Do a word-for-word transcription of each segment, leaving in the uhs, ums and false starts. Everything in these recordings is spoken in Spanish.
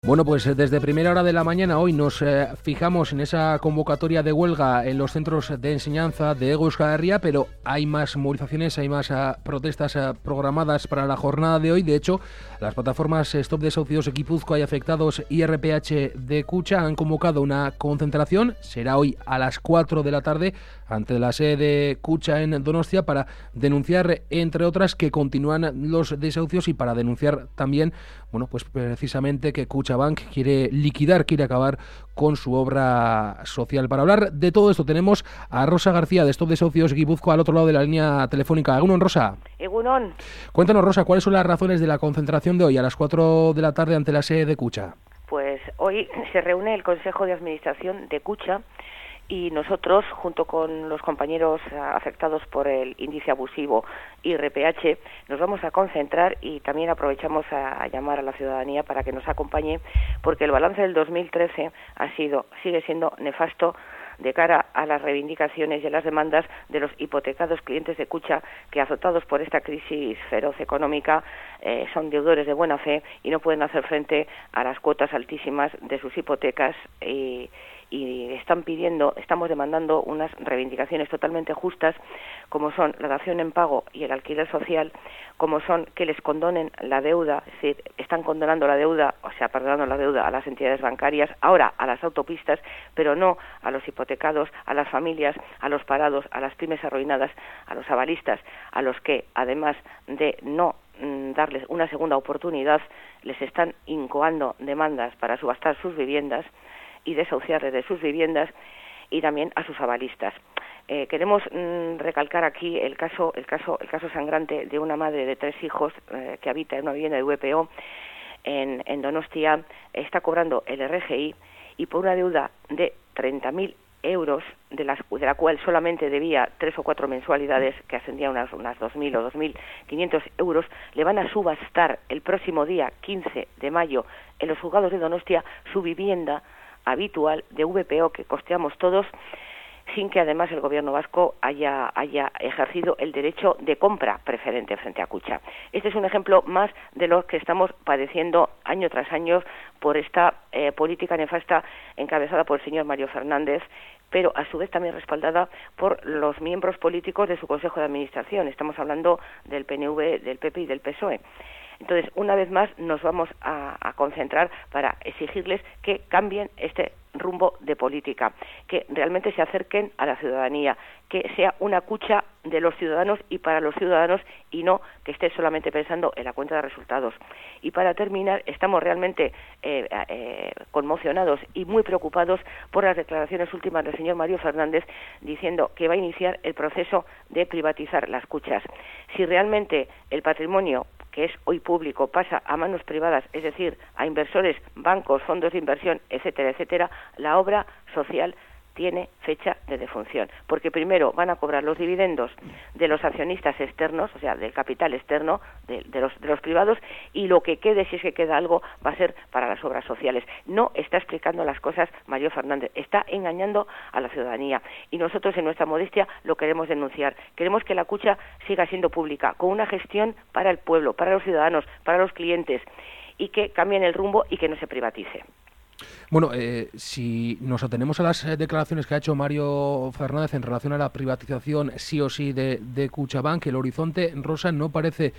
Bueno, pues desde primera hora de la mañana hoy nos eh, fijamos en esa convocatoria de huelga en los centros de enseñanza de Hego Euskal Herria, pero hay más movilizaciones, hay más uh, protestas uh, programadas para la jornada de hoy. De hecho, las plataformas Stop Desahucios Gipuzkoa y Afectados I R P H de Kutxa han convocado una concentración, será hoy a las cuatro de la tarde, ante la sede de Kutxa en Donostia, para denunciar, entre otras, que continúan los desahucios y para denunciar también, bueno, pues precisamente que Kutxa Bank quiere liquidar, quiere acabar con su obra social. Para hablar de todo esto tenemos a Rosa García de Stop Desahucios Gipuzkoa al otro lado de la línea telefónica. Egunon, Rosa. Egunon. Cuéntanos, Rosa, ¿cuáles son las razones de la concentración de hoy a las cuatro de la tarde ante la sede de Kutxa? Pues hoy se reúne el Consejo de Administración de Kutxa y nosotros, junto con los compañeros afectados por el índice abusivo I R P H, nos vamos a concentrar y también aprovechamos a, a llamar a la ciudadanía para que nos acompañe, porque el balance del dos mil trece ha sido, sigue siendo nefasto de cara a las reivindicaciones y a las demandas de los hipotecados clientes de Kutxa, que azotados por esta crisis feroz económica eh, son deudores de buena fe y no pueden hacer frente a las cuotas altísimas de sus hipotecas y y están pidiendo, estamos demandando unas reivindicaciones totalmente justas, como son la dación en pago y el alquiler social, como son que les condonen la deuda, es decir, están condonando la deuda, o sea, perdonando la deuda a las entidades bancarias, ahora a las autopistas, pero no a los hipotecados, a las familias, a los parados, a las pymes arruinadas, a los avalistas, a los que, además de no mm, darles una segunda oportunidad, les están incoando demandas para subastar sus viviendas y desahuciarles de sus viviendas, y también a sus avalistas. Eh, queremos mm, recalcar aquí el caso, el caso, el caso sangrante de una madre de tres hijos eh, que habita en una vivienda de V P O en, en Donostia, está cobrando el R G I y por una deuda de treinta mil euros, de, las, de la cual solamente debía tres o cuatro mensualidades, que ascendían a unas, unas dos mil o dos mil quinientos euros, le van a subastar el próximo día quince de mayo en los juzgados de Donostia su vivienda habitual de V P O que costeamos todos, sin que además el gobierno vasco haya, haya ejercido el derecho de compra preferente frente a Kutxa. Este es un ejemplo más de lo que estamos padeciendo año tras año por esta eh, política nefasta encabezada por el señor Mario Fernández, pero a su vez también respaldada por los miembros políticos de su Consejo de Administración. Estamos hablando del P N V, del P P y del P S O E. Entonces, una vez más, nos vamos a, a concentrar para exigirles que cambien este rumbo de política, que realmente se acerquen a la ciudadanía, que sea una Kutxa de los ciudadanos y para los ciudadanos, y no que esté solamente pensando en la cuenta de resultados. Y para terminar, estamos realmente eh, eh, conmocionados y muy preocupados por las declaraciones últimas del señor Mario Fernández, diciendo que va a iniciar el proceso de privatizar las Kutxas. Si realmente el patrimonio que es hoy público pasa a manos privadas, es decir, a inversores, bancos, fondos de inversión, etcétera, etcétera, la obra social tiene fecha de defunción, porque primero van a cobrar los dividendos de los accionistas externos, o sea, del capital externo de, de, los, de los privados, y lo que quede, si es que queda algo, va a ser para las obras sociales. No está explicando las cosas Mario Fernández, está engañando a la ciudadanía, y nosotros en nuestra modestia lo queremos denunciar. Queremos que la Kutxa siga siendo pública, con una gestión para el pueblo, para los ciudadanos, para los clientes, y que cambien el rumbo y que no se privatice. Bueno, eh, si nos atenemos a las declaraciones que ha hecho Mario Fernández en relación a la privatización sí o sí de, de Kutxa Bank, el horizonte, Rosa, no parece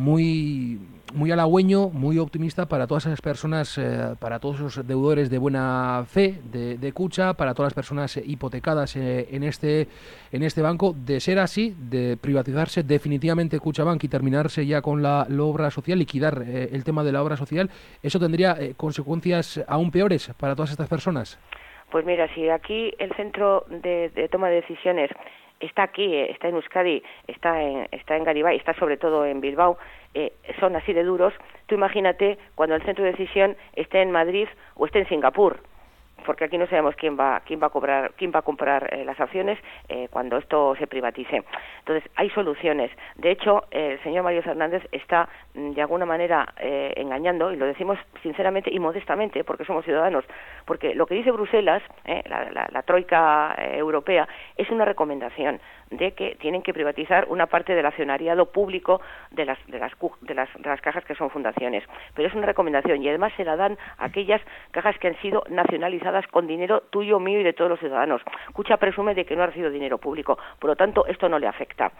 muy, muy halagüeño, muy optimista para todas esas personas, eh, para todos los deudores de buena fe de, de Kutxa, para todas las personas hipotecadas eh, en este en este banco. De ser así, de privatizarse definitivamente Kutxa Bank y terminarse ya con la, la obra social, liquidar eh, el tema de la obra social, eso tendría eh, consecuencias aún peores para todas estas personas. Pues mira, si aquí el centro de, de toma de decisiones está aquí, está en Euskadi, está en, está en Garibay, está sobre todo en Bilbao, eh, son así de duros, tú imagínate cuando el centro de decisión esté en Madrid o esté en Singapur, porque aquí no sabemos quién va quién va a cobrar quién va a comprar eh, las acciones eh, cuando esto se privatice. Entonces hay soluciones. De hecho, eh, el señor Mario Fernández está mm, de alguna manera eh, engañando, y lo decimos sinceramente y modestamente porque somos ciudadanos, porque lo que dice Bruselas, eh, la, la, la troika eh, europea, es una recomendación de que tienen que privatizar una parte del accionariado público de las de las de las, de las cajas que son fundaciones, pero es una recomendación y además se la dan a aquellas cajas que han sido nacionalizadas con dinero tuyo, mío y de todos los ciudadanos. Kutxa presume de que no ha recibido dinero público, por lo tanto esto no le afecta.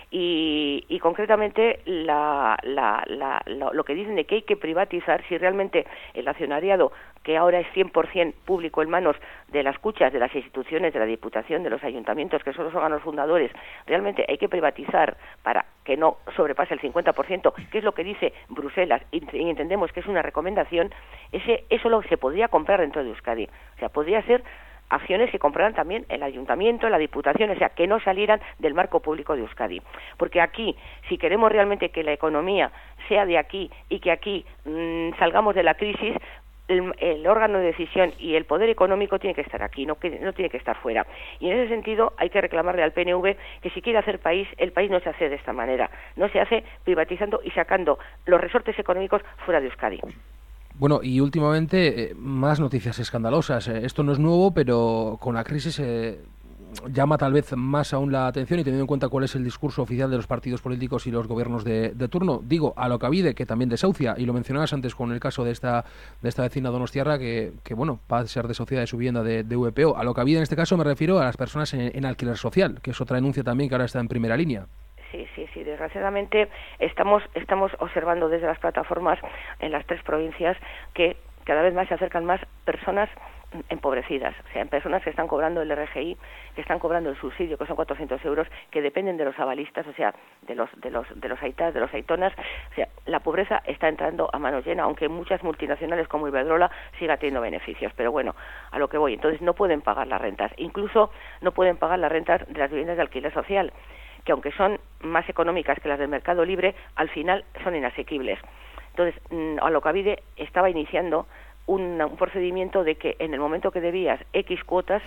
Y, y concretamente la, la, la, la, lo que dicen de que hay que privatizar, si realmente el accionariado, que ahora es cien por ciento público en manos de las Kutxas, de las instituciones, de la Diputación, de los ayuntamientos, que son los órganos fundadores, realmente hay que privatizar para que no sobrepase el cincuenta por ciento, que es lo que dice Bruselas, y, y entendemos que es una recomendación, ese eso lo se podría comprar dentro de Euskadi. O sea, podría ser acciones que compraran también el ayuntamiento, la diputación, o sea, que no salieran del marco público de Euskadi. Porque aquí, si queremos realmente que la economía sea de aquí y que aquí mmm, salgamos de la crisis, el, el órgano de decisión y el poder económico tiene que estar aquí, no, que, no tiene que estar fuera. Y en ese sentido hay que reclamarle al P N V que si quiere hacer país, el país no se hace de esta manera, no se hace privatizando y sacando los resortes económicos fuera de Euskadi. Bueno, y últimamente eh, más noticias escandalosas. Eh, esto no es nuevo, pero con la crisis eh, llama tal vez más aún la atención y teniendo en cuenta cuál es el discurso oficial de los partidos políticos y los gobiernos de, de turno. Digo, Alokabide, que también desahucia, y lo mencionabas antes con el caso de esta de esta vecina donostiarra que, que bueno, va a ser desahuciada de su vivienda de, de V P O. Alokabide en este caso me refiero a las personas en, en alquiler social, que es otra denuncia también que ahora está en primera línea. Sí, sí, sí. Desgraciadamente estamos estamos observando desde las plataformas en las tres provincias que cada vez más se acercan más personas empobrecidas, o sea, personas que están cobrando el R G I, que están cobrando el subsidio, que son cuatrocientos euros, que dependen de los avalistas, o sea, de los de los de los aitas, de los aitonas. O sea, la pobreza está entrando a mano llena, aunque muchas multinacionales como Iberdrola siga teniendo beneficios. Pero bueno, a lo que voy, entonces no pueden pagar las rentas, incluso no pueden pagar las rentas de las viviendas de alquiler social, que aunque son más económicas que las del mercado libre, al final son inasequibles. Entonces, Alokabide estaba iniciando un, un procedimiento de que en el momento que debías X cuotas,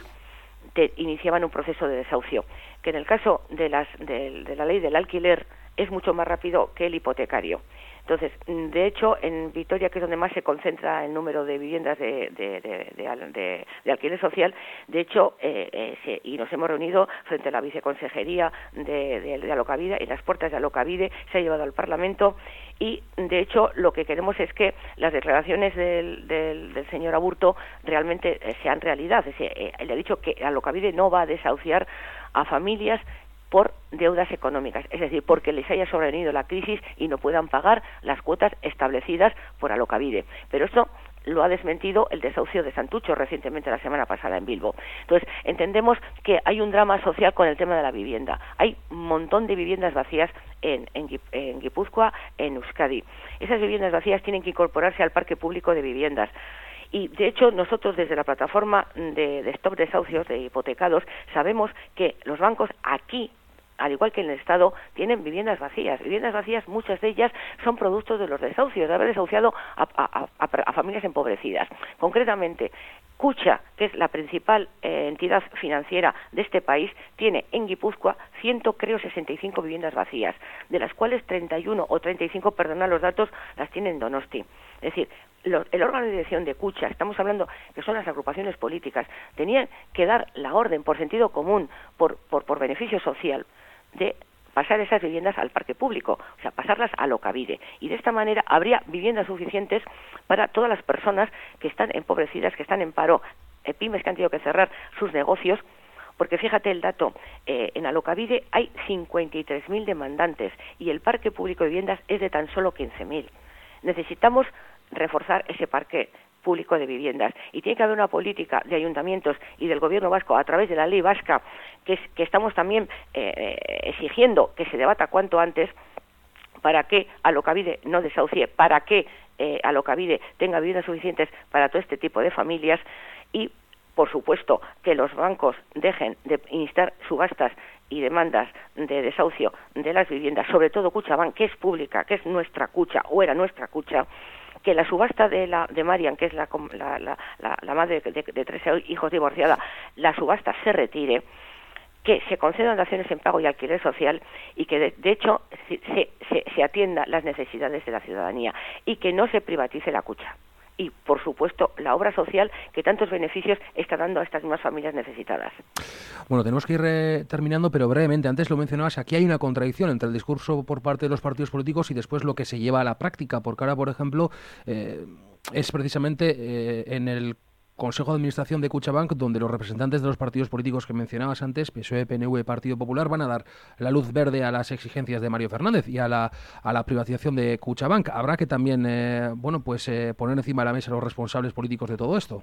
te iniciaban un proceso de desahucio, que en el caso de, las, de, de la ley del alquiler es mucho más rápido que el hipotecario. Entonces, de hecho, en Vitoria, que es donde más se concentra el número de viviendas de, de, de, de, de, de alquiler social, de hecho, eh, eh, se, y nos hemos reunido frente a la viceconsejería de, de, de Alokabide, en las puertas de Alokabide, se ha llevado al Parlamento, y de hecho lo que queremos es que las declaraciones del, del, del señor Aburto realmente eh, sean realidad. Es decir, eh, le ha dicho que Alokabide no va a desahuciar a familias por deudas económicas, es decir, porque les haya sobrevenido la crisis y no puedan pagar las cuotas establecidas por Alokabide. Pero esto lo ha desmentido el desahucio de Santucho recientemente, la semana pasada en Bilbo. Entonces, entendemos que hay un drama social con el tema de la vivienda. Hay un montón de viviendas vacías en, en, en Guipúzcoa, en Euskadi. Esas viviendas vacías tienen que incorporarse al parque público de viviendas. Y, de hecho, nosotros desde la plataforma de, de Stop Desahucios de Hipotecados sabemos que los bancos aquí, al igual que en el Estado, tienen viviendas vacías. Viviendas vacías, muchas de ellas son productos de los desahucios, de haber desahuciado a, a, a, a familias empobrecidas. Concretamente, Kutxa, que es la principal eh, entidad financiera de este país, tiene en Guipúzcoa ciento, creo, sesenta y cinco viviendas vacías, de las cuales treinta y uno o treinta y cinco, perdona los datos, las tiene en Donosti. Es decir, Los, el órgano de dirección de Kutxa, estamos hablando que son las agrupaciones políticas, tenían que dar la orden por sentido común, por, por, por beneficio social, de pasar esas viviendas al parque público, o sea, pasarlas a Alokabide. Y de esta manera habría viviendas suficientes para todas las personas que están empobrecidas, que están en paro, eh, pymes que han tenido que cerrar sus negocios, porque fíjate el dato, eh, en Alokabide hay cincuenta y tres mil demandantes y el parque público de viviendas es de tan solo quince mil. Necesitamos reforzar ese parque público de viviendas y tiene que haber una política de ayuntamientos y del gobierno vasco a través de la ley vasca que, es, que estamos también eh, exigiendo que se debata cuanto antes para que Alokabide no desahucie, para que eh, Alokabide tenga viviendas suficientes para todo este tipo de familias y, por supuesto, que los bancos dejen de instar subastas y demandas de desahucio de las viviendas, sobre todo Kutxabank, que es pública, que es nuestra Kutxa o era nuestra Kutxa, que la subasta de la de Marian, que es la, la, la, la, la madre de, de, de tres hijos divorciada, la subasta se retire, que se concedan daciones en pago y alquiler social y que de, de hecho se, se, se atienda las necesidades de la ciudadanía y que no se privatice la Kutxa. y, por supuesto, la obra social que tantos beneficios está dando a estas mismas familias necesitadas. Bueno, tenemos que ir eh, terminando, pero brevemente, antes lo mencionabas, aquí hay una contradicción entre el discurso por parte de los partidos políticos y después lo que se lleva a la práctica, porque ahora, por ejemplo, eh, es precisamente eh, en el Consejo de Administración de Kutxabank, donde los representantes de los partidos políticos que mencionabas antes, P S O E, P N V, Partido Popular, van a dar la luz verde a las exigencias de Mario Fernández y a la, a la privatización de Kutxabank. Habrá que también, eh, bueno, pues eh, poner encima de la mesa a los responsables políticos de todo esto.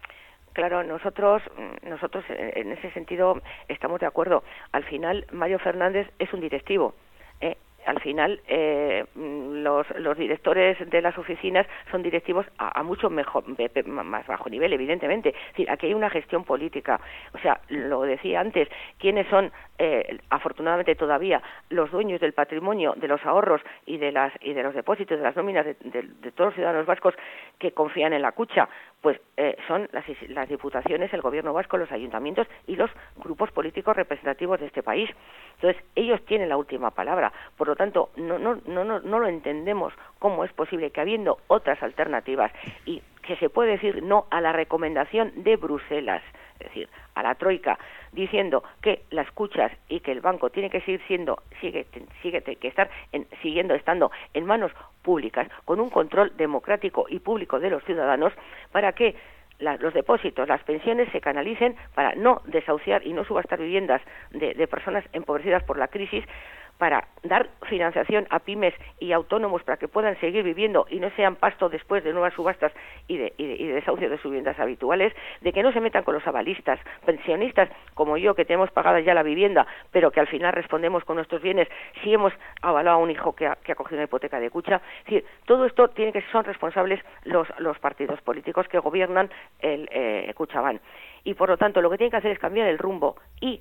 Claro, nosotros, nosotros en ese sentido estamos de acuerdo. Al final, Mario Fernández es un directivo. ¿eh? Al final, eh, los, los directores de las oficinas son directivos a, a mucho mejor, más bajo nivel, evidentemente. Es decir, aquí hay una gestión política. O sea, lo decía antes, ¿quiénes son, eh, afortunadamente todavía, los dueños del patrimonio, de los ahorros y de las y de los depósitos, de las nóminas de, de, de todos los ciudadanos vascos que confían en la Kutxa? Pues eh, son las, las diputaciones, el gobierno vasco, los ayuntamientos y los grupos políticos representativos de este país. Entonces, ellos tienen la última palabra. Por lo tanto, no, no, no, no, no lo entendemos cómo es posible que, habiendo otras alternativas y que se puede decir no a la recomendación de Bruselas, es decir, a la troika, diciendo que las Kutxas y que el banco tiene que seguir siendo, sigue, sigue que estar en, siguiendo estando en manos públicas, con un control democrático y público de los ciudadanos, para que la, los depósitos, las pensiones se canalicen para no desahuciar y no subastar viviendas de, de personas empobrecidas por la crisis, para dar financiación a pymes y autónomos para que puedan seguir viviendo y no sean pasto después de nuevas subastas y de, y de, y de desahucio de sus viviendas habituales, de que no se metan con los avalistas, pensionistas como yo, que tenemos pagada ya la vivienda, pero que al final respondemos con nuestros bienes si hemos avalado a un hijo que ha, que ha cogido una hipoteca de Kutxa. Es decir, todo esto tiene que son responsables los, los partidos políticos que gobiernan el eh, Kutxabank. Y por lo tanto, lo que tienen que hacer es cambiar el rumbo y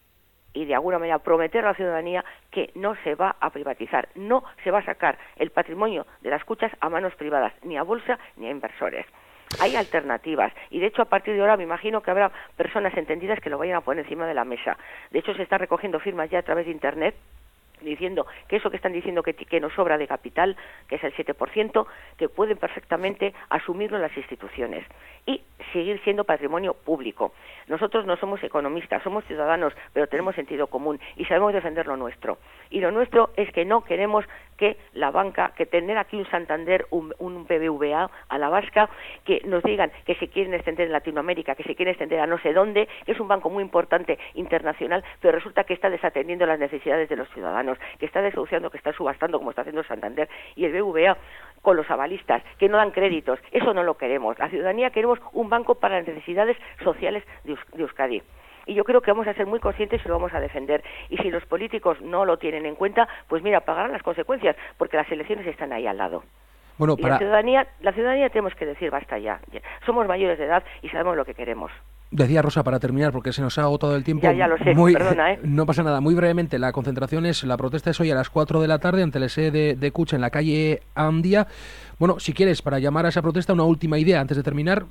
y de alguna manera prometer a la ciudadanía que no se va a privatizar, no se va a sacar el patrimonio de las Kutxas a manos privadas, ni a bolsa ni a inversores. Hay alternativas y de hecho a partir de ahora me imagino que habrá personas entendidas que lo vayan a poner encima de la mesa. De hecho se están recogiendo firmas ya a través de Internet diciendo que eso que están diciendo que, que nos sobra de capital, que es el siete por ciento, que pueden perfectamente asumirlo las instituciones y seguir siendo patrimonio público. Nosotros no somos economistas, somos ciudadanos, pero tenemos sentido común y sabemos defender lo nuestro. Y lo nuestro es que no queremos que la banca, que tener aquí un Santander, un, un B B V A a la vasca, que nos digan que se quieren extender en Latinoamérica, que se quieren extender a no sé dónde, que es un banco muy importante internacional, pero resulta que está desatendiendo las necesidades de los ciudadanos, que está desahuciando, que está subastando, como está haciendo Santander y el B B V A con los avalistas, que no dan créditos. Eso no lo queremos. La ciudadanía queremos un banco para las necesidades sociales de, Eus- de Euskadi. Y yo creo que vamos a ser muy conscientes y lo vamos a defender. Y si los políticos no lo tienen en cuenta, pues mira, pagarán las consecuencias, porque las elecciones están ahí al lado. Bueno, y para... la ciudadanía, la ciudadanía tenemos que decir, basta ya. ya. Somos mayores de edad y sabemos lo que queremos. Decía Rosa, para terminar, porque se nos ha agotado el tiempo. Ya, ya lo sé, muy, perdona, ¿eh? No pasa nada. Muy brevemente, la concentración es, la protesta es hoy a las cuatro de la tarde ante la sede de, de Kutxa en la calle Andía. Bueno, si quieres, para llamar a esa protesta, una última idea antes de terminar.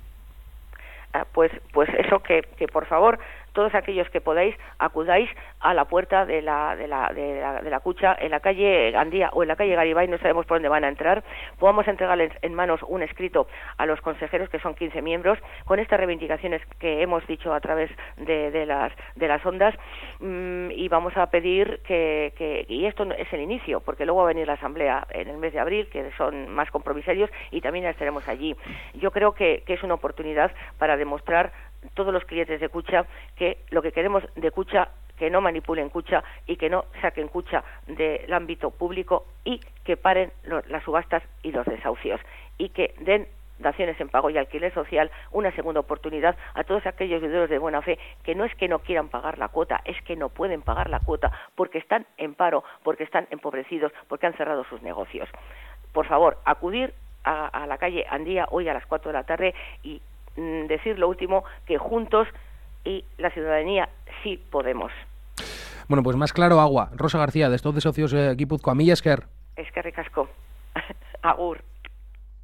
Ah, pues, pues eso, que, que por favor, todos aquellos que podáis, acudáis a la puerta de la de la, de la, de la Kutxa en la calle Gandía o en la calle Garibay, no sabemos por dónde van a entrar. Podamos entregarles en manos un escrito a los consejeros, que son quince miembros, con estas reivindicaciones que hemos dicho a través de, de las de las ondas, mmm, y vamos a pedir que, que, y esto es el inicio, porque luego va a venir la asamblea en el mes de abril, que son más compromisarios, y también estaremos allí. Yo creo que, que es una oportunidad para demostrar todos los clientes de Kutxa que lo que queremos de Kutxa, que no manipulen Kutxa y que no saquen Kutxa del ámbito público y que paren lo, las subastas y los desahucios y que den daciones en pago y alquiler social una segunda oportunidad a todos aquellos viuderos de buena fe que no es que no quieran pagar la cuota, es que no pueden pagar la cuota porque están en paro, porque están empobrecidos, porque han cerrado sus negocios. Por favor, acudir a, a la calle Andía hoy a las cuatro de la tarde y decir lo último, que juntos y la ciudadanía sí podemos. Bueno, pues más claro agua. Rosa García, de estos de socios eh, Guipúzcoa. Mila esker. Eskerrik asko. Agur.